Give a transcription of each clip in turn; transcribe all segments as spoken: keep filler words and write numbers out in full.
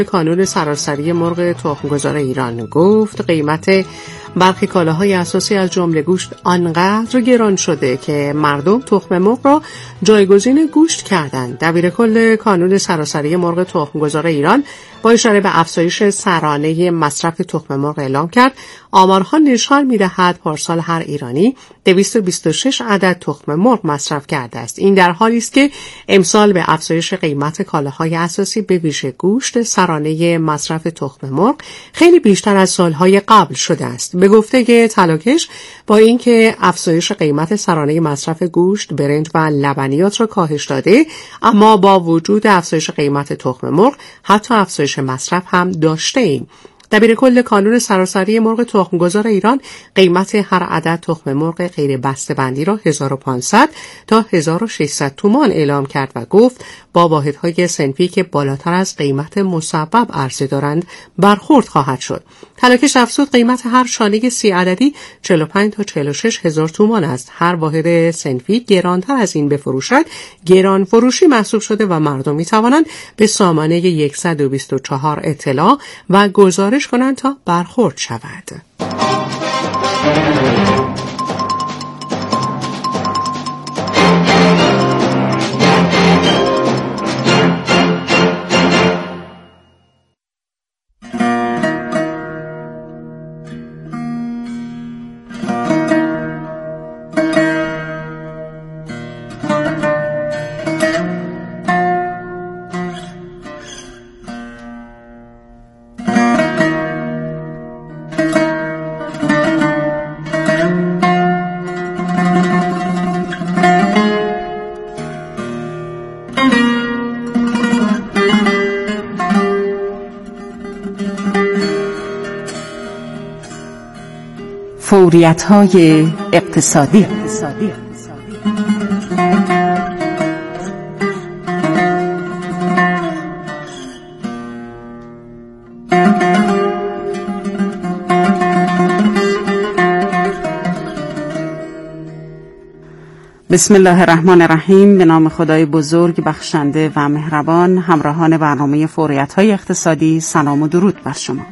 کانون سراسری مرغ تخم‌گذار ایران گفت قیمت برخی کالاهای اساسی از جمله گوشت آنقدر گران شده که مردم تخم مرغ را جایگزین گوشت کردند. دبیر کل کانون سراسری مرغ تخم‌گذار ایران با اشاره به افزایش سرانه مصرف تخم مرغ اعلام کرد آمارها نشان می‌دهد پارسال هر ایرانی دویست و بیست و شش عدد تخم مرغ مصرف کرده است. این در حالی است که امسال به افزایش قیمت کالاهای اساسی به ویژه گوشت سرانه مصرف تخم مرغ خیلی بیشتر از سالهای قبل شده است. به گفته تلاکش با اینکه افزایش قیمت سرانه مصرف گوشت، برنج و لبنیات را کاهش داده، اما با وجود افزایش قیمت تخم مرغ حتی افزایش مصرف هم داشته ایم. دبیر کل کانون سراسری مرغ تخم‌گذار ایران قیمت هر عدد تخم مرغ غیر بسته‌بندی را هزار و پانصد تا هزار و ششصد تومان اعلام کرد و گفت با واحدهای صنفی که بالاتر از قیمت مصوب عرضه دارند برخورد خواهد شد. تلاکش افزود قیمت هر شانه سی عددی چهل و پنج تا چهل و شش هزار تومان است. هر واحد صنفی گرانتر از این بفروشد گران فروشی محسوب شده و مردم می توانند به سامانه صد و بیست و چهار اطلاع و گزارش کنند تا برخورد شود. فوریت‌های اقتصادی. بسم الله الرحمن الرحیم. به نام خدای بزرگ بخشنده و مهربان. همراهان برنامه فوریت‌های اقتصادی، سلام و درود بر شما.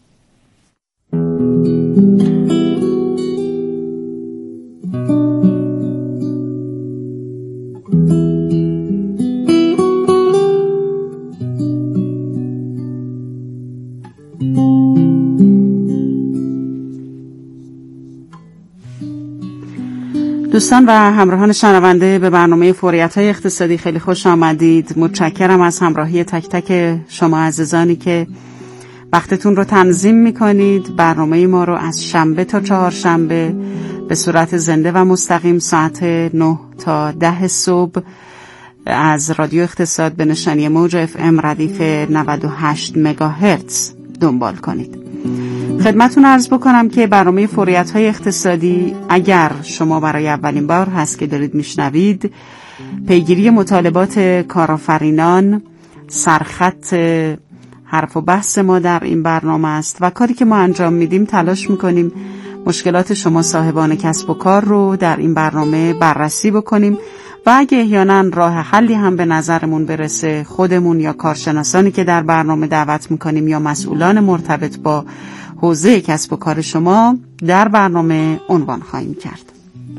دوستان و همراهان شنونده به برنامه فوریت‌های اقتصادی خیلی خوش آمدید. متشکرم از همراهی تک تک شما عزیزانی که وقتتون رو تنظیم می‌کنید. برنامه ما رو از شنبه تا چهارشنبه به صورت زنده و مستقیم ساعت نه تا ده صبح از رادیو اقتصاد به نشانی موج اف ام ردیف نود و هشت مگاهرتز دنبال کنید. خدمتون عرض بکنم که برنامه فوریت‌های اقتصادی اگر شما برای اولین بار هست که دارید میشنوید، پیگیری مطالبات کارآفرینان سرخط حرف و بحث ما در این برنامه است و کاری که ما انجام میدیم تلاش میکنیم مشکلات شما صاحبان کسب و کار رو در این برنامه بررسی بکنیم و اگه احیانا راه حلی هم به نظرمون برسه خودمون یا کارشناسانی که در برنامه دعوت میکنیم یا مسئولان مرتبط با حوزه کسب و کار شما در برنامه عنوان خواهیم کرد.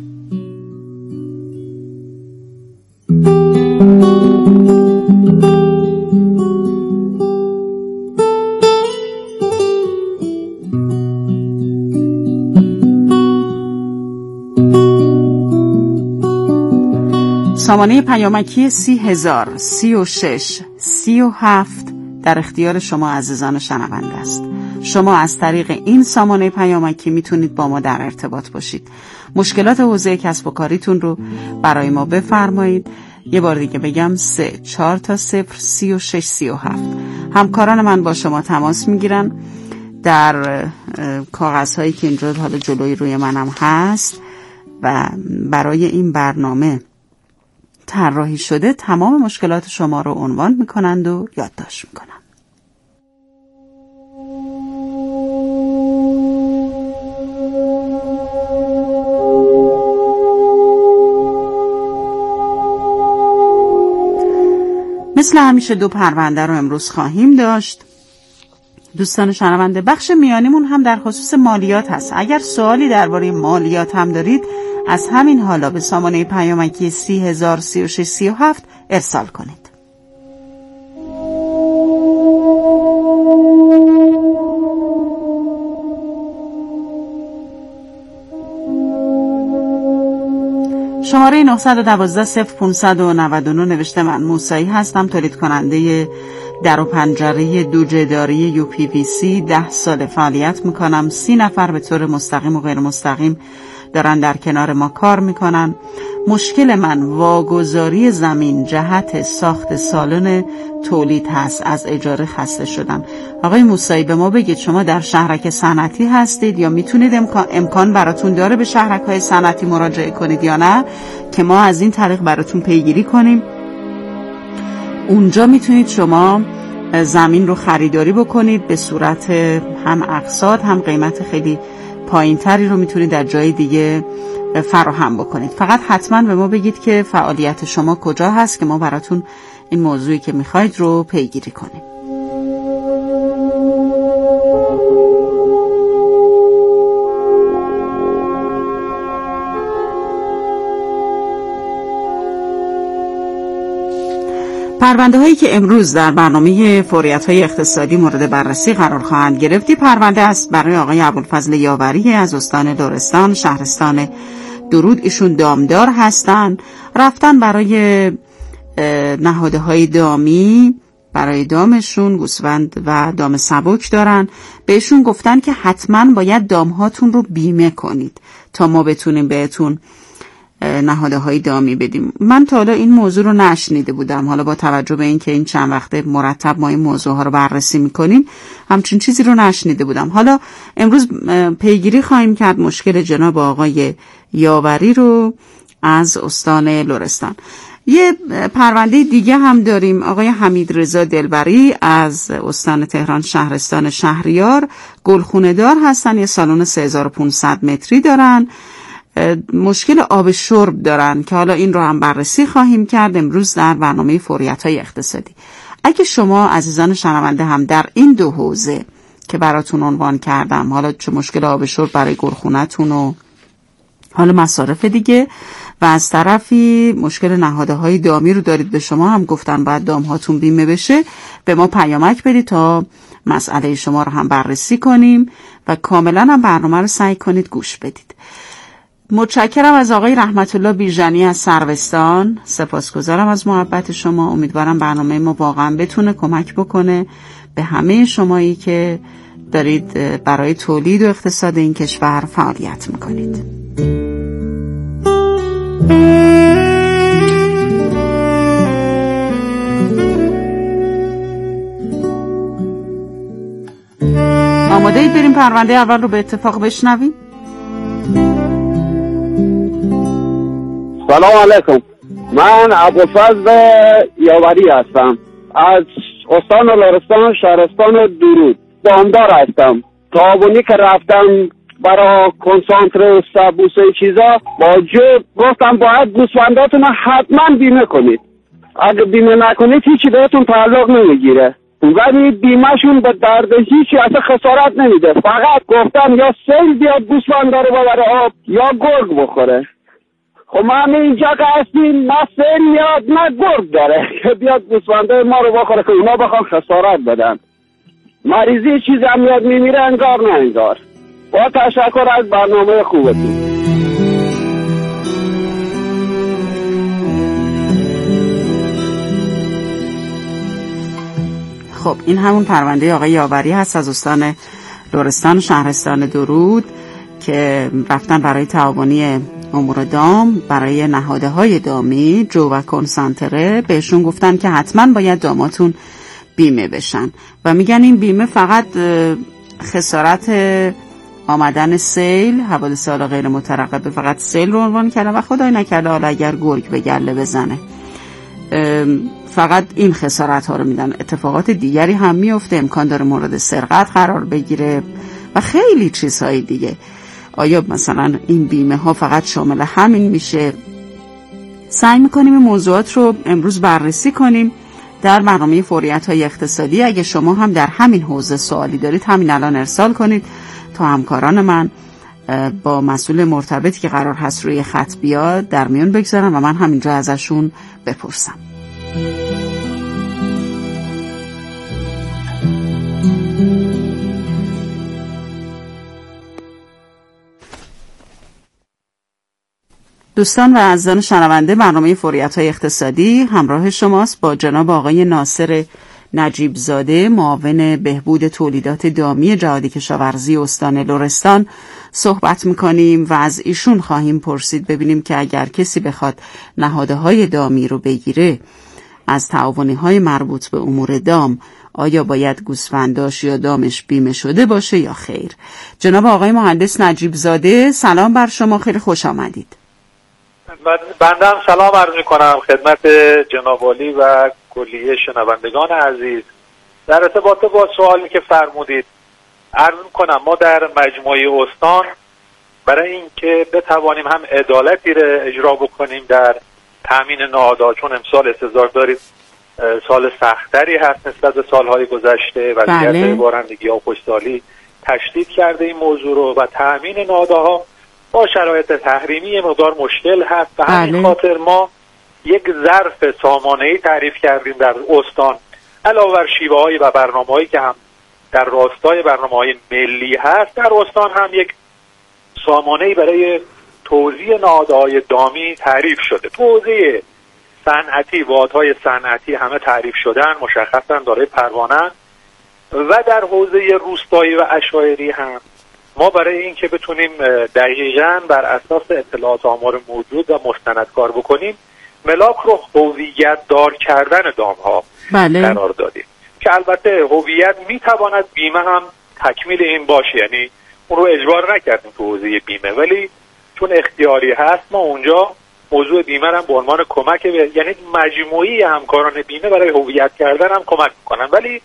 سامانه پیامکی سی هزار سی و شش سی و هفت در اختیار شما عزیزان شنونده است. شما از طریق این سامانه پیامکی میتونید با ما در ارتباط باشید. مشکلات حوزه کسب و کاریتون رو برای ما بفرمایید. یه بار دیگه بگم سه چهار تا صفر سی و شش سی و هفت. همکاران من با شما تماس میگیرن در کاغذهایی که اینجا حالا جلوی روی منم هست و برای این برنامه طراحی شده تمام مشکلات شما رو عنوان میکنند و یادداشت میکنند. مثل همیشه دو پرونده رو امروز خواهیم داشت. دوستان شنونده، بخش میانیمون هم در خصوص مالیات هست. اگر سوالی درباره مالیات هم دارید از همین حالا به سامانه پیامکی سی هزار سی و شش سی و هفت ارسال کنید. شماره نه یک دو صفر پنج نه نه نوشته من موسایی هستم، تولید کننده در و پنجره دو جداری یو پی وی سی. ده سال فعالیت میکنم. سی نفر به طور مستقیم و غیر مستقیم دارن در کنار ما کار میکنن. مشکل من واگذاری زمین جهت ساخت سالن تولید هست. از اجاره خسته شدم. آقای موسایی به ما بگید شما در شهرک صنعتی هستید یا میتونید امکان, امکان براتون داره به شهرک های صنعتی مراجعه کنید یا نه که ما از این طریق براتون پیگیری کنیم. اونجا میتونید شما زمین رو خریداری بکنید به صورت هم اقساط هم قیمت خیلی پایین تری رو میتونید در جای دیگه فراهم بکنید. فقط حتما به ما بگید که فعالیت شما کجا هست که ما براتون این موضوعی که میخواید رو پیگیری کنیم. پرونده هایی که امروز در برنامه فوریت های اقتصادی مورد بررسی قرار خواهند گرفت پرونده است برای آقای ابوالفضل یاوری از استان لرستان، شهرستان درود. ایشون دامدار هستن، رفتن برای نهاده های دامی، برای دامشون گوسفند و دام سبک دارن. بهشون گفتن که حتما باید دامهاتون رو بیمه کنید تا ما بتونیم بهتون نهاده های دامی بدیم. من تا حالا این موضوع رو نشنیده بودم. حالا با توجه به این که این چند وقته مرتب ما این موضوع ها رو بررسی میکنیم همچین چیزی رو نشنیده بودم. حالا امروز پیگیری خواهیم کرد مشکل جناب آقای یاوری رو از استان لرستان. یه پرونده دیگه هم داریم. آقای حمید رضا دلبری از استان تهران، شهرستان شهریار، گلخونه دار هستن. یه سالن سه هزار و پانصد متری دارن. مشکل آب شرب دارن که حالا این رو هم بررسی خواهیم کرد امروز در برنامه فوریت های اقتصادی. اگه شما عزیزان شنونده هم در این دو حوزه که براتون عنوان کردم، حالا چه مشکل آب شرب برای گلخونه‌تون و حالا مصارف دیگه و از طرفی مشکل نهاده های دامی رو دارید، به شما هم گفتن باید دام هاتون بیمه بشه، به ما پیامک بدید تا مسئله شما رو هم بررسی کنیم و کاملا هم برنامه رو سعی کنید گوش بدید. متشکرم از آقای رحمت الله بیژنی از سروستان. سپاسگزارم از محبت شما. امیدوارم برنامه ما واقعا بتونه کمک بکنه به همه شمایی که دارید برای تولید و اقتصاد این کشور فعالیت میکنید. آماده اید بریم پرونده اول رو به اتفاق بشنویم؟ سلام علیکم. من ابوالفضل یاوری هستم از استان لرستان، شهرستان درود. دامدار هستم. تابونی که رفتم برای کنسانتره و سبوسه چیزا با جو گفتم باید گوسفنداتون حتما بیمه کنید. اگه بیمه نکنید هیچی بهتون تعلق نمیگیره. ولی بیمهشون به درد هیچی اصلا خسارت نمیده. فقط گفتم یا سیل بیاد گوسفندا رو ببره آب یا گرگ بخوره. خب ما همه اینجا که هستیم نه سیل میاد نه گرگ داره که بیاد گوسفندای ما رو بخوره که اونا بخوان خسارت بدن. مریضی چیزی هم میاد میمیره انگار نه انگار. با تشکر از برنامه خوبتون. خب این همون پرونده آقای یاوری هست از استان لرستان، شهرستان درود که رفتن برای تعاونی امور دام برای نهاده های دامی جو و کنسانتره. بهشون گفتن که حتما باید داماتون بیمه بشن و میگن این بیمه فقط خسارت آمدن سیل، حوادث حالا غیر مترقبه، فقط سیل رو عنوان کردن و خدای نکرده حالا اگر گرگ به گله بزنه فقط این خسارت ها رو میدن. اتفاقات دیگری هم میفته، امکان داره مورد سرقت قرار بگیره و خیلی چیزهای دیگه. آیا مثلا این بیمه ها فقط شامل همین میشه؟ سعی میکنیم این موضوعات رو امروز بررسی کنیم در برنامه فوریت‌های اقتصادی. اگه شما هم در همین حوزه سوالی دارید همین الان ارسال کنید تا همکاران من با مسئول مرتبطی که قرار هست روی خط بیاد در میون بگذارم و من همینجا ازشون بپرسم. دوستان و عزیزان شنونده، برنامه فوریت‌های اقتصادی همراه شماست با جناب آقای ناصر نجیب زاده، معاون بهبود تولیدات دامی جهاد کشاورزی استان لرستان صحبت می‌کنیم و از ایشون خواهیم پرسید ببینیم که اگر کسی بخواد نهادهای دامی رو بگیره از تعاونی‌های مربوط به امور دام، آیا باید گوسفنداش یا دامش بیمه شده باشه یا خیر؟ جناب آقای مهندس نجیب زاده، سلام بر شما، خیلی خوش آمدید. بنده هم سلام عرض می‌کنم خدمت جناب عالی و کلیه شنوندگان عزیز. در ارتباط با سوالی که فرمودید عرض می‌کنم ما در مجموعه استان برای اینکه بتوانیم هم عدالتی را اجرا بکنیم در تامین نهادها، چون امسال انتظار دارید سال سختری هست نسبت به سالهای گذشته و وضعیت بارندگی و خشکسالی تشدید کرده این موضوع رو و تامین نهادها با شرایط تحریمی مقدار مشکل هست و همین خاطر ما یک ظرف سامانه‌ای تعریف کردیم در استان علاوه بر شیوه‌هایی و برنامه‌هایی که هم در راستای برنامه‌های ملی هست. در استان هم یک سامانه‌ای برای توزیع نهادهای دامی تعریف شده. توزیع صنعتی، واحدهای صنعتی همه تعریف شدن، مشخصاً دارای پروانه و در حوزه روستایی و عشایری هم ما برای اینکه بتونیم دقیقاً بر اساس اطلاعات آمار موجود و مستند کار بکنیم ملاک رو هویت دار کردن دام‌ها بله. قرار دادیم که البته هویت میتواند بیمه هم تکمیل این باشه، یعنی اون رو اجبار نکردیم تو حوزه بیمه، ولی چون اختیاری هست ما اونجا موضوع بیمه هم به عنوان کمک به یعنی مجموعی همکاران بیمه برای هویت کردن هم کمک میکنن، ولی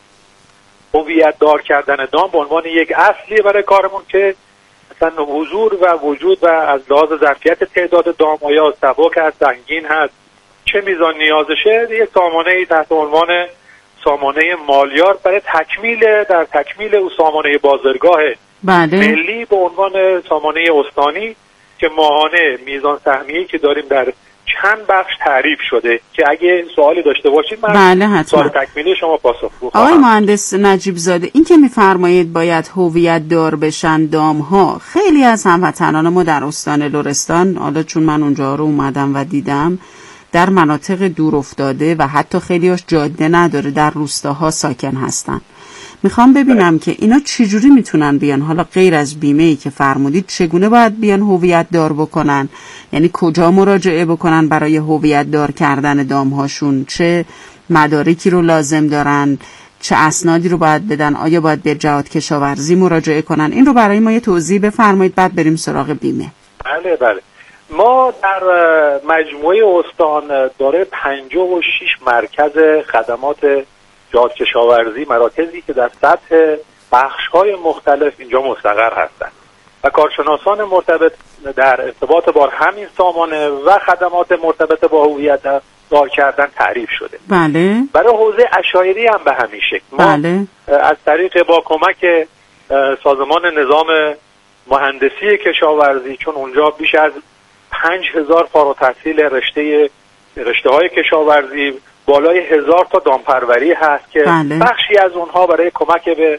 هویت دار کردن دام به عنوان یک اصلی برای کارمون که مثلا حضور و وجود و از لحاظ ظرفیت تعداد دام آیا سبک هست، سنگین هست، چه میزان نیازشه، یک سامانه تحت عنوان سامانه مالیات برای تکمیل در تکمیل او سامانه بازرگاه بله. ملی به عنوان سامانه استانی که ماهانه میزان سهمیه‌ای که داریم در چند بخش تعریف شده که اگه سوالی داشته باشید من بله حتما. سوال تکمیلی شما پاسخگو خواهم. آقای مهندس نجیب زاده، این که میفرمایید باید هویت دار بشن دام‌ها، خیلی از هموطنان ما در استان لرستان، حالا چون من اونجا رو اومدم و دیدم، در مناطق دور افتاده و حتی خیلیاش جاده نداره در روستاها ساکن هستن. میخوام ببینم که اینا چجوری میتونن بیان، حالا غیر از بیمه‌ای که فرمودید، چگونه باید بیان هویت دار بکنن؟ یعنی کجا مراجعه بکنن برای هویت دار کردن دامهاشون؟ چه مدارکی رو لازم دارن؟ چه اسنادی رو باید بدن؟ آیا باید به جهاد کشاورزی مراجعه کنن؟ این رو برای ما یه توضیح بفرمایید بعد بریم سراغ بیمه. بله بله. ما در مجموعه استان داره پنجاه و شش مرکز خدمات جهاد کشاورزی، مراکزی که در سطح بخش‌های مختلف اینجا مستقر هستند و کارشناسان مرتبط در ارتباط با همین سامانه و خدمات مرتبط با هویت دار کردن تعریف شده. بله. برای حوزه عشایری هم به همین شکل ما بله. از طریق با کمک سازمان نظام مهندسی کشاورزی، چون اونجا بیش از پنج هزار فارغ التحصیل رشته رشته های کشاورزی، بالای هزار تا دامپروری هست که بله. بخشی از اونها برای کمک به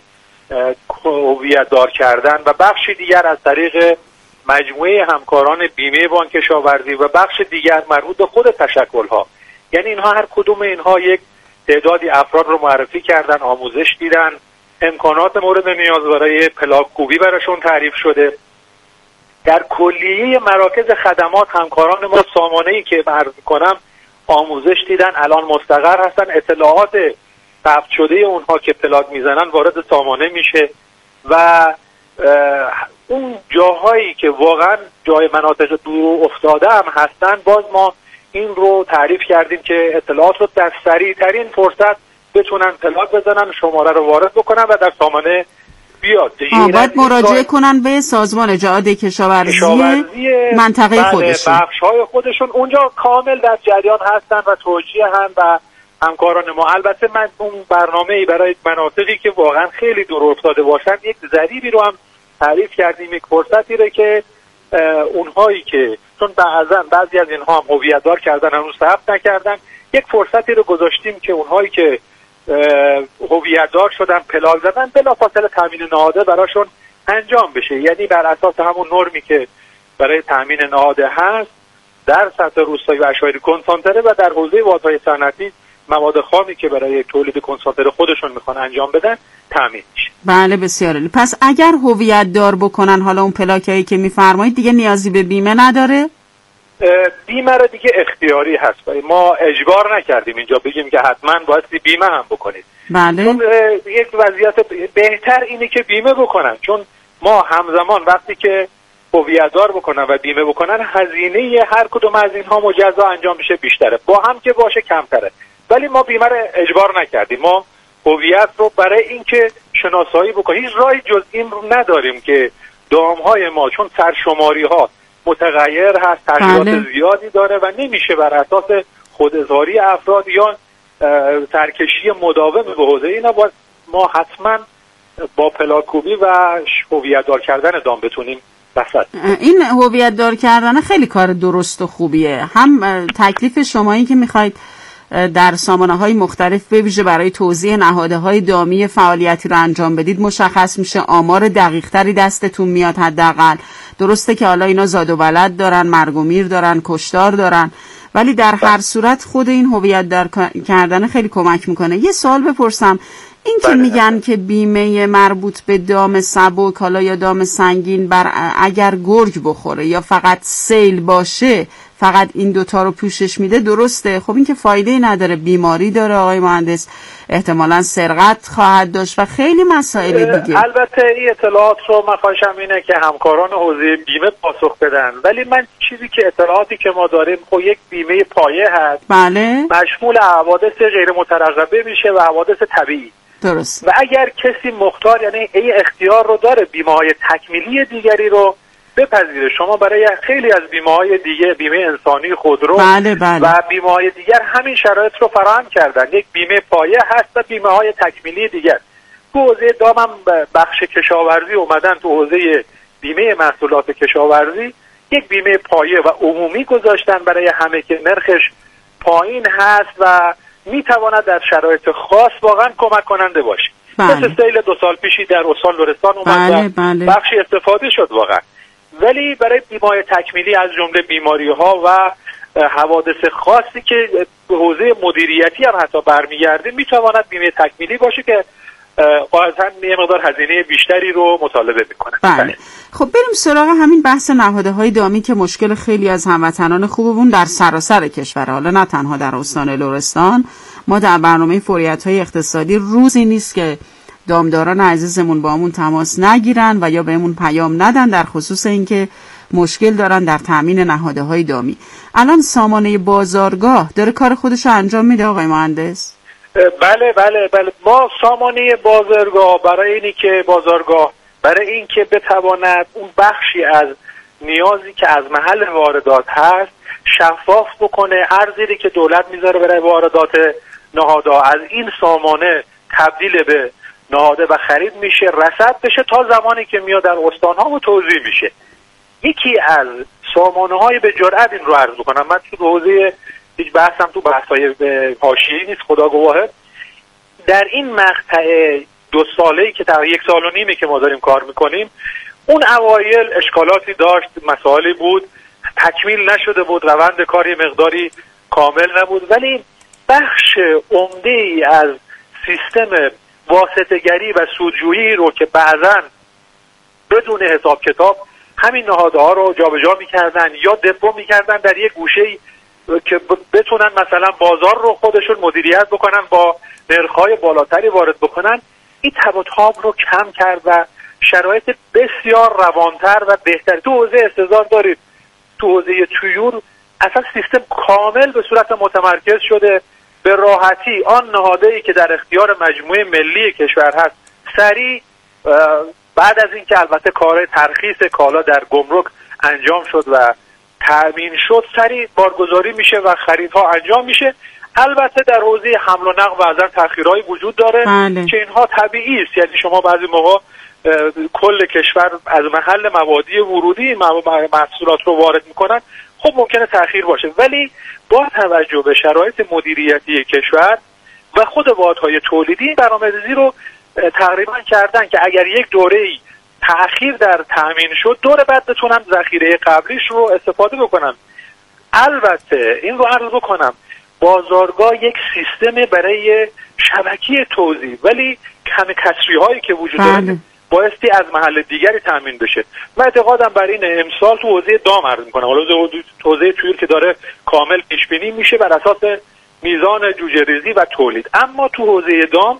هویت دار کردن و بخشی دیگر از طریق مجموعه همکاران بیمه بانک کشاورزی و بخش دیگر مربوط به خود تشکل‌ها، یعنی اینها هر کدوم اینها یک تعدادی افراد رو معرفی کردن، آموزش دیدن، امکانات مورد نیاز برای پلاک‌کوبی براشون تعریف شده. در کلیه مراکز خدمات همکاران ما سامانه‌ای که عرض می‌کنم آموزش دیدن، الان مستقر هستن، اطلاعات ثبت شده اونها که پلاک میزنن وارد سامانه میشه و اون جاهایی که واقعا جای مناطق دور افتاده هم هستن باز ما این رو تعریف کردیم که اطلاعات رو در سریع ترین فرصت بتونن پلاک بزنن، شماره رو وارد بکنن و در سامانه بیاد. باید مراجعه کنن به سازمان جهاد کشاورزی منطقه خودشون، بخش‌های خودشون اونجا کامل در جریان هستن و توجیه هم و همکاران ما. البته من اون برنامه‌ای برای مناطقی که واقعا خیلی دور افتاده باشن یک ضریبی رو هم تعریف کردیم، یک فرصتی رو که اونهایی که چون بعضا بعضی از اینها هم هویت دار کردن هنوز ثبت نکردن، یک فرصتی رو گذاشتیم که اونهایی که هویت دار شدن پلاک زدن بلافاصله تامین نهاده براشون انجام بشه. یعنی بر اساس همون نرمی که برای تامین نهاده هست در سطح روستایی و اشایری کنسانتره و در حوزه واحدهای صنعتی مواد خامی که برای تولید کنسانتره خودشون میخوان انجام بدن تامین میشه. بله بسیار عالی. پس اگر هویت دار بکنن حالا اون پلاکایی که میفرمایید دیگه نیازی به بیمه نداره؟ بیمه رو دیگه اختیاری هست، ما اجبار نکردیم اینجا بگیم که حتما باید بیمه هم بکنید. بله. چون یک وضعیت بهتر اینه که بیمه بکنن، چون ما همزمان وقتی که هویت دار بکنن و بیمه بکنن هزینه هر کدوم از اینها مجزا انجام بشه بیشتره، با هم که باشه کمتره. ولی ما بیمه رو اجبار نکردیم، ما هویت رو برای اینکه شناسایی بکنیم هیچ راهی جز این رو نداریم که دامهای ما چون سرشماری ها متغیر هست، تغییرات زیادی داره و نمیشه بر اساس خوداظهاری افراد یا سرکشی مداوم به حوزه اینا باید ما حتما با پلاکوبی و هویت دار کردن دام بتونیم بسد. این هویت دار کردن خیلی کار درست و خوبیه. هم تکلیف شمایی که میخواید در سامانه‌های مختلف به ویژه برای توزیع نهادهای دامی فعالیتی رو انجام بدید مشخص میشه، آمار دقیق‌تری دستتون میاد. حداقل درسته که حالا اینا زاد و ولد دارن، مرگ و میر دارن، کشتار دارن، ولی در هر صورت خود این هویت دار کردن خیلی کمک میکنه. یه سوال بپرسم، این که میگن که بیمه مربوط به دام سبک حالا یا دام سنگین بر اگر گرگ بخوره یا فقط سیل باشه فقط این دوتا رو پوشش میده، درسته؟ خب این که فایده نداره، بیماری داره آقای مهندس، احتمالاً سرقت خواهد داشت و خیلی مسائل دیگه. البته این اطلاعات رو من خواهشم اینه که همکاران حوزه بیمه پاسخ بدن، ولی من چیزی که اطلاعاتی که ما داریم خب یک بیمه پایه هست. بله. مشمول حوادث غیر مترقبه میشه و حوادث طبیعی. درست. و اگر کسی مختار یعنی این اختیار رو داره بیمه‌های تکمیلی دیگری رو بپذیره. شما برای خیلی از بیمه‌های دیگه، بیمه انسانی، خودرو بله بله. و بیمه‌های دیگر همین شرایط رو فراهم کردن. یک بیمه پایه هست و بیمه‌های تکمیلی دیگر. تو حوزه دام هم بخش کشاورزی اومدن، تو حوزه بیمه محصولات کشاورزی یک بیمه پایه و عمومی گذاشتن برای همه که نرخش پایین هست و میتواند در شرایط خاص واقعا کمک کننده باشه. بله. مثل سیل دو سال پیشی در استان لرستان اومد بله، و بله. بخشی استفاده شد واقعا. ولی برای بیماری تکمیلی از جمله بیماری ها و حوادث خاصی که به حوزه مدیریتی هم حتی برمیگرده میتواند بیمه تکمیلی باشه که قاعدتاً یه مقدار هزینه بیشتری رو مطالبه میکنه. بله. خب بریم سراغ همین بحث نهادهای دامی که مشکل خیلی از هموطنان خوبمون در سراسر کشور، حالا نه تنها در استان لرستان. ما در برنامه فوریت‌های اقتصادی روزی نیست که دامداران عزیزمون با همون تماس نگیرن و یا بهمون پیام ندن در خصوص اینکه مشکل دارن در تامین نهادهای دامی. الان سامانه بازارگاه داره کار خودش رو انجام میده آقای مهندس؟ بله بله بله. ما سامانه بازارگاه برای اینی که بازارگاه برای اینکه بتواند اون بخشی از نیازی که از محل واردات هست شفاف بکنه، ارزی که دولت میذاره برای واردات نهادها از این سامانه تبدیل به نهاده و خرید میشه، رصد بشه تا زمانی که میاد در استانها و توزیع میشه. یکی از سامانه های به جرأت این رو عرض بکنم، من تو حوزه هیچ بحثم تو بحث‌های حاشیه‌ای نیست، خدا گواهه، در این مقطع دو ساله‌ای که تا یک سال و نیمه که ما داریم کار میکنیم، اون اوایل اشکالاتی داشت، مسائلی بود، تکمیل نشده بود، روند کاری مقداری کامل نبود، ولی بخش عمده‌ای از سیستم واسطه‌گری و سودجویی رو که بعضاً بدون حساب کتاب همین نهادها رو جابجا می‌کردن یا دپو می‌کردن در یک گوشه‌ای که بتونن مثلا بازار رو خودشون مدیریت بکنن، با نرخ‌های بالاتری وارد بکنن، این تب و تاب رو کم کرد و شرایط بسیار روانتر و بهتر تو حوزه استحضار دارید. تو حوزه طیور اصلا سیستم کامل به صورت متمرکز شده، به راحتی آن نهاده‌ای که در اختیار مجموعه ملی کشور هست سریع بعد از اینکه البته کار ترخیص کالا در گمرک انجام شد و تأمین شد، سریع بارگذاری میشه و خریدها انجام میشه. البته در حوزه حمل و نقل بعضا تأخیرهای وجود داره بله. که اینها طبیعی است. یعنی شما بعضی موقع کل کشور از محل مبادی ورودی محصولات رو وارد میکنن، خب ممکنه تأخیر باشه، ولی با توجه به شرایط مدیریتی کشور و خود واحدهای تولیدی برنامه‌ریزی رو تقریبا کردن که اگر یک دوره‌ای تأخیر در تأمین شد، دور بعد بتونن ذخیره قبلیش رو استفاده بکنن. البته این رو عرض بکنم بازارگاه یک سیستم برای شبکه توزیع، ولی کم کسری هایی که وجود داره بایستی از محل دیگری تامین بشه. من اعتقادم بر این امسال تو حوزه دام عرض میکنم، حالا حوزه تویر که داره کامل پیش بینی میشه بر اساس میزان جوجه ریزی و تولید، اما تو حوزه دام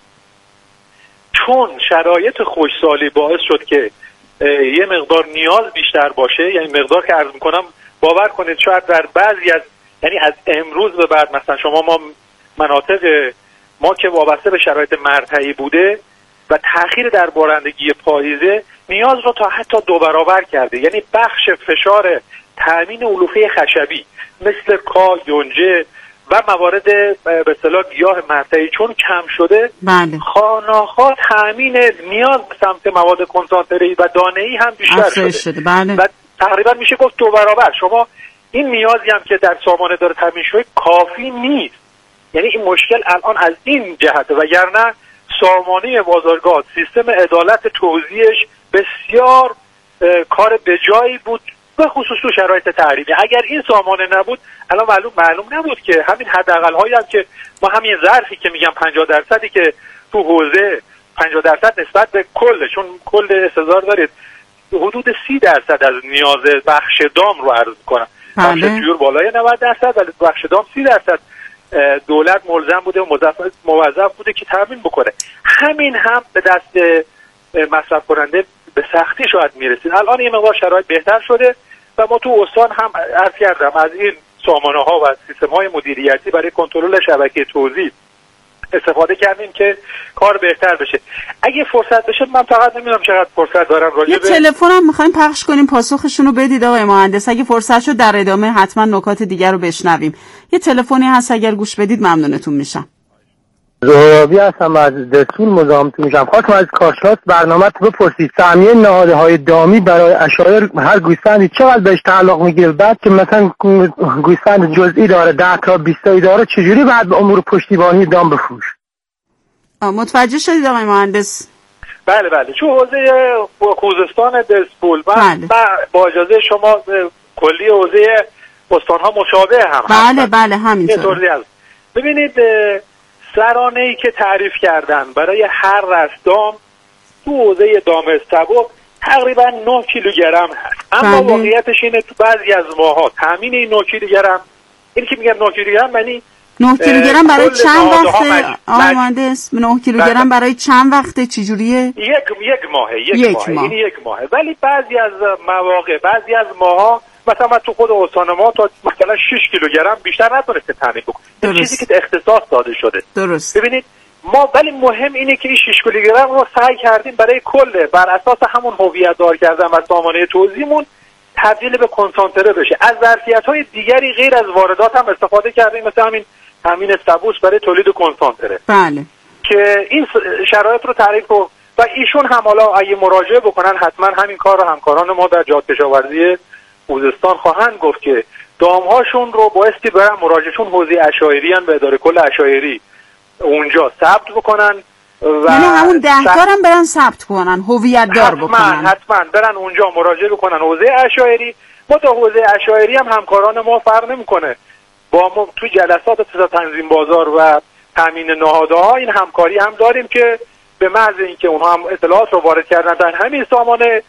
چون شرایط خوشسالی باعث شد که یه مقدار نیاز بیشتر باشه، یعنی مقدار که عرض میکنم باور کنید شاید در بعضی از یعنی از امروز به بعد مثلا شما ما مناطق ما که وابسته به شرایط مرتعی بوده و تأخیر در بارندگی پاییزه نیاز رو تا حتی دو برابر کرده. یعنی بخش فشار تامین علوفه خشبی مثل کا، یونجه و موارد به اصطلاح گیاه مرتعی چون کم شده، بله. خانه‌ها تامین نیاز به سمت مواد کنسانتره‌ای و دانه‌ای هم بیشتر شده, شده. بله. و تقریبا میشه گفت دو برابر. شما این نیازی هم که در سامانه داره تامین شده کافی نیست. یعنی این مشکل الان از این جهته، وگرنه سامانه بازارگاه سیستم عدالت توزیعش بسیار کار بجایی بود، به خصوص تو شرایط تعریفی. اگر این سامانه نبود الان معلوم معلوم نبود که همین حداقل هایی هم که ما همین ظرفی که میگم پنجاه درصدی که تو حوزه پنجاه درصد نسبت به کل، چون کل استظهار دارید حدود سی درصد از نیاز بخش دام رو عرض کنم، بخش تویر بالای نود درصد ولی بخش دام سی درصد دولت ملزم بوده و موظف بوده که تامین بکنه. همین هم به دست مصرف کننده به سختی شاید میرسید. الان این مقدار شرایط بهتر شده و ما تو استان هم عرض کردم از این سامانه ها و سیستم های مدیریتی برای کنترل شبکه توزیع استفاده کردیم که کار بهتر بشه. اگه فرصت بشه من فقط نمیدونم چقدر فرصت دارم راجع به یه تلفن هم می‌خوایم پخش کنیم پاسخشون رو بدید آقای مهندس. اگه فرصت شد در ادامه حتما نکات دیگر رو بشنویم. یه تلفنی هست اگر گوش بدید ممنونتون میشم. زهرابی هستم از دسول مزاحمتون میشم. خواستم از کارشناس برنامه تو بپرسید سهمیه نهادهای دامی برای اشایر هر گوسفندی چقدر بهش تعلق میگیره؟ بعد که مثلا گوسفند جزئی داره ده تا بیست تا داره چجوری بعد به امور پشتیبانی دام بفروش؟ متوجه شدید آقای مهندس؟ بله بله. چون حوزه خوزستان دسپول بله. با اجازه شما کلی حوزه استان‌ها مشابه هم بله هست. بله همینطور. ببینید سرانه‌ای که تعریف کردن برای هر رستام تو حوزه دام استبو تقریبا نه کیلوگرم هست، اما بله. واقعیتش اینه تو بعضی از ماها تامین این نه کیلوگرم، این که میگم نه کیلوگرم یعنی نه کیلوگرم برای چند وقته آقای مهندس؟ نه کیلوگرم برای چند وقته چجوریه؟ یک یک ماهه یک, یک ماهه ماه. این یک ماهه. ولی بعضی از مواقع بعضی از ماها مثلا من تو خود استان ما تا مثلا شش کیلوگرم بیشتر نتونسته تامین بکنه، چیزی که اختصاص داده شده. درست. ببینید ما ولی مهم اینه که این شش کیلوگرم رو سعی کردیم برای کل بر اساس همون هویت دار کردن و سامانه توزیعمون تبدیل به کنسانتره بشه. از ظرفیت‌های دیگری غیر از واردات هم استفاده کردیم، مثل همین تامین سبوس برای تولید کنسانتره. بله. که این شرایط رو تعریف و و ایشون هم حالا اگه مراجعه بکنن حتما همین کار رو همکاران ما در جهاد کشاورزی خوزستان خواهند گفت که دامهاشون رو بایستی برن مراجعهشون حوزه عشایری ان به اداره کل عشایری اونجا ثبت بکنن و یعنی همون دهتارم برن ثبت کنن، هویت دار بکنن. حتما برن اونجا مراجعه بکنن حوزه عشایری. ما تا حوزه عشایری هم همکاران ما فرق نمیکنه، با ما تو جلسات تنظیم بازار و تامین نهادها این همکاری هم داریم که به محض اینکه اونها هم اطلاعات رو وارد کردن در همین سامانه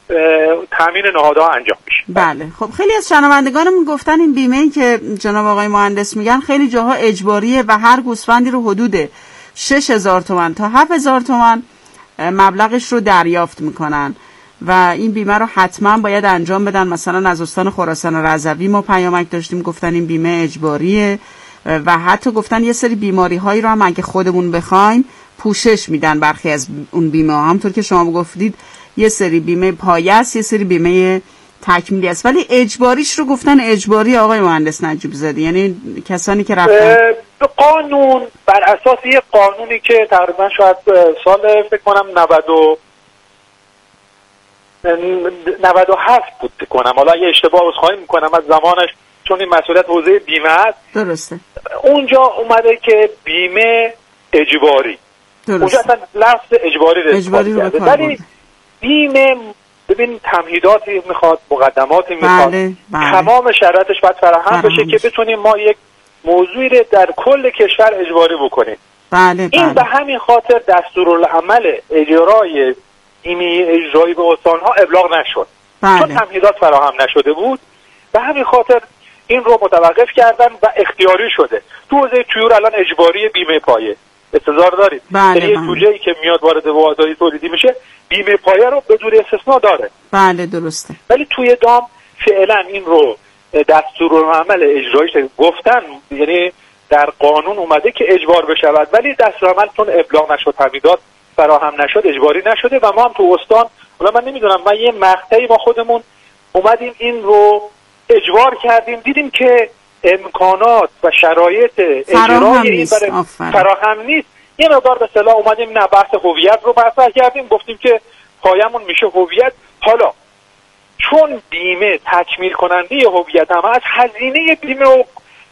تامین نهادها انجام میشه. بله. خب خیلی از شنوندگانمون گفتن این بیمه‌ای که جناب آقای مهندس میگن خیلی جاها اجباریه و هر گوسفندی رو حدود شش هزار تومان تا هفت هزار تومان مبلغش رو دریافت میکنن و این بیمه رو حتما باید انجام بدن. مثلا از استان خراسان رضوی ما پیامک داشتیم گفتن این بیمه اجباریه و حتی گفتن یه سری بیماری هایی رو هم اگه خودمون بخوایم پوشش میدن. برخی از اون بیمه ها همونطور که شما گفتید یه سری بیمه پایه است، یه سری بیمه تکمیلی است، ولی اجباریش رو گفتن اجباری آقای مهندس نجیب زاده، یعنی کسانی که رفتن قانون بر اساس یه قانونی که تقریبا شاید سال فکر کنم نود و نود و هفت بود فکر کنم، حالا یه اشتباه عذرخواهی میکنم از زمانش چون این مسئولیت حوزه بیمه است. درسته. اونجا اومده که بیمه اجباری. درسته. اونجا اصلا لفظ اجباری رو اجباری رو کرده. ولی بیمه ببین تمهیداتی میخواد، مقدماتی میخواد، بله، بله. تمام شرایطش باید فراهم بشه که بتونیم ما یک موضوعی رو در کل کشور اجباری بکنیم. بله، این بله. به همین خاطر دستورالعمل اجرای بیمه اجرایی به استان‌ها ابلاغ نشد. بله. چون تمهیدات فراهم نشده بود، به همین خاطر این رو متوقف کردن و اختیاری شده. تو حوزه طیور الان اجباری بیمه پایه انتظار دارید. بله، یه بله. جوجه‌ای که میاد وارد واحدهای تولیدی میشه بیمه پایه رو بدون استثنا داره. بله، درسته. ولی توی دام فعلا این رو دستورالعمل اجرایش گفتن، یعنی در قانون اومده که اجبار بشود، ولی دستورالعمل چون ابلاغ نشد، تمهیدات فراهم نشد، اجباری نشده و ما هم تو استان، حالا من نمیدونم، من یه مقطعی ما خودمون اومدیم این رو اجبار کردیم، دیدیم که امکانات و شرایط اجرای این برای فراهم نیست. یه مقدار به اصطلاح اومدیم نه بحث هویت رو مطرح کردیم، گفتیم که پایمون میشه هویت. حالا چون بیمه تکمیل کننده هویت هم از هزینه بیمه و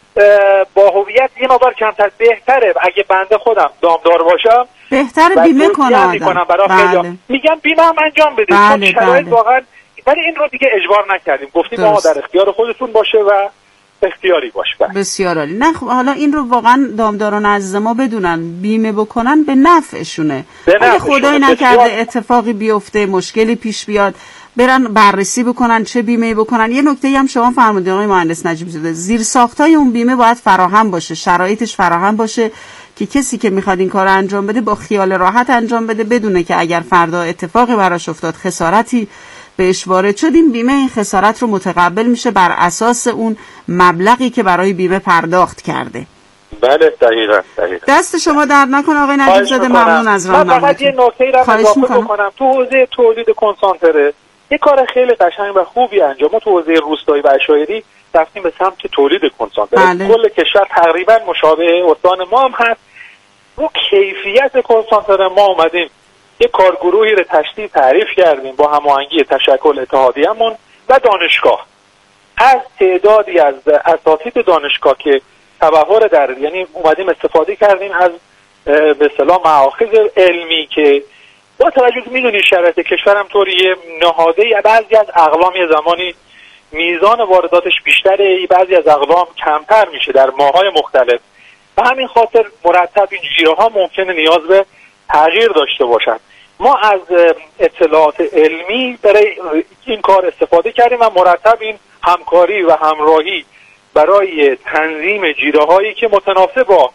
با هویت یه مقدار کمتر، بهتره اگه بنده خودم دامدار باشم بهتر بیمه کنم برای بله. خیلی میگم بیمه هم انجام بده. بله، چون شرایط بله. واقعا، ولی این رو دیگه اجبار نکردیم، گفتیم ما در اختیار خودتون باشه و اختیاری باشه. بسیار عالی. نه خب حالا این رو واقعا دامداران عزیز ما بدونن، بیمه بکنن به نفعشونه. اگه خدای نکرده اتفاقی بیفته، مشکلی پیش بیاد، برن بررسی بکنن چه بیمه بکنن. یه نکته هم شما فرمودید آقای مهندس نجیب زاده، زیر ساختای اون بیمه باید فراهم باشه، شرایطش فراهم باشه که کسی که میخواد این کار انجام بده با خیال راحت انجام بده، بدونه که اگر فردا اتفاقی براش افتاد، خسارتی بهش وارد شد، این بیمه این خسارت رو متقبل میشه بر اساس اون مبلغی که برای بیمه پرداخت کرده. بله دقیقاً دقیقاً. دست شما درد نکنه آقای نجیب زاده، ممنون از راهنماییتون. من فقط یه نکته را اضافه بکنم، تو حوزه تولید کنسانتره یه کار خیلی قشنگ و خوبی انجام. ما تو حوزه روستایی و عشایری رفتیم به سمت تولید کنسانتره. بله. کل کشور تقریبا مشابه استان ما هم هست. رو کیفیت کنسانتره ما اومدیم یه کارگروهی رو تشکیل تعریف کردیم با هماهنگی تشکل اتحادیه‌مون و دانشگاه. از تعدادی از اساتید دانشگاه که تبحر در، یعنی اومدیم استفاده کردیم از به اصطلاح مآخذ علمی که با توجه میدونی شرایط کشورم طوریه، نهاده بعضی از اقلام یه زمانی میزان وارداتش بیشتره، بعضی از اقلام کمتر میشه در ماهای مختلف. و همین خاطر مرتب این جیره ها ممکنه نیاز به تغییر داشته باشند. ما از اطلاعات علمی برای این کار استفاده کردیم و مرتب این همکاری و همراهی برای تنظیم جیره هایی که متناسب با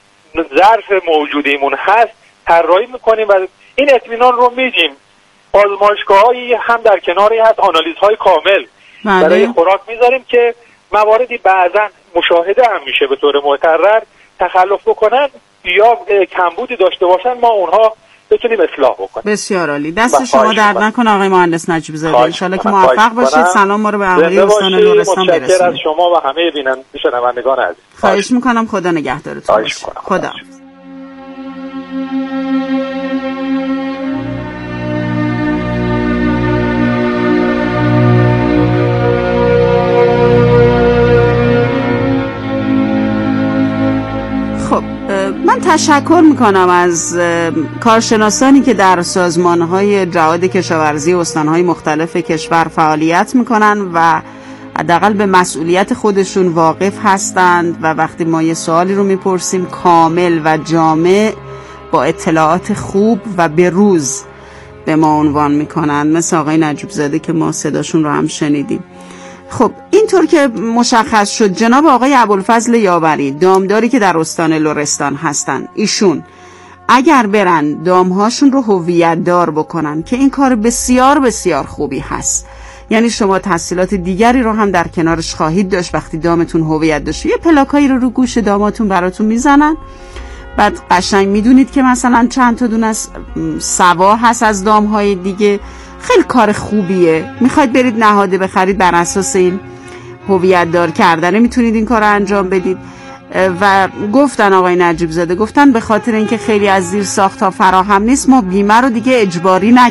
ظرف موجودیمون هست طراحی میکنیم و این اطمینان رو میدیم. آزمایشگاهایی هم در کناری هست، آنالیزهای کامل بله. برای خوراک میذاریم که مواردی بعضا مشاهده هم میشه به طور متکرر تخلف بکنن یا کمبودی داشته باشن، ما اونها بتونیم اصلاح بکنیم. بسیار عالی. دست شما درد نکنه آقای مهندس نجیب زاده، ان شاءالله که موفق باشید. سلام ما رو به اهالی استان لرستان برسونید. متشکرم از شما و همه بیننده شنوندگان عزیز. خواهش میکنم، خدا نگهدارتون باشه. خدا. من تشکر میکنم از کارشناسانی که در سازمانهای جهاد کشاورزی استانهای مختلف کشور فعالیت میکنن و حداقل به مسئولیت خودشون واقف هستند و وقتی ما یه سوالی رو میپرسیم کامل و جامع با اطلاعات خوب و بروز به ما عنوان میکنن، مثل آقای نجیب زاده که ما صداشون رو هم شنیدیم. خب اینطور که مشخص شد جناب آقای ابوالفضل یاوری، دامداری که در استان لرستان هستن، ایشون اگر برن دامهاشون رو هویت دار بکنن که این کار بسیار بسیار خوبی هست، یعنی شما تحصیلات دیگری رو هم در کنارش خواهید داشت. وقتی دامتون هویت داشت یه پلاکایی رو رو گوش داماتون براتون میزنن، بعد قشنگ میدونید که مثلا چند تا دونه از سوا هست از دامهای دیگه. خیلی کار خوبیه. میخواید برید نهاده بخرید بر اساس این هویت دار کردنه، میتونید این کار رو انجام بدید. و گفتن آقای نجیب زاده، گفتن به خاطر اینکه خیلی از زیر ساخت‌ها فراهم نیست ما بیمه رو دیگه اجباری نکنیم.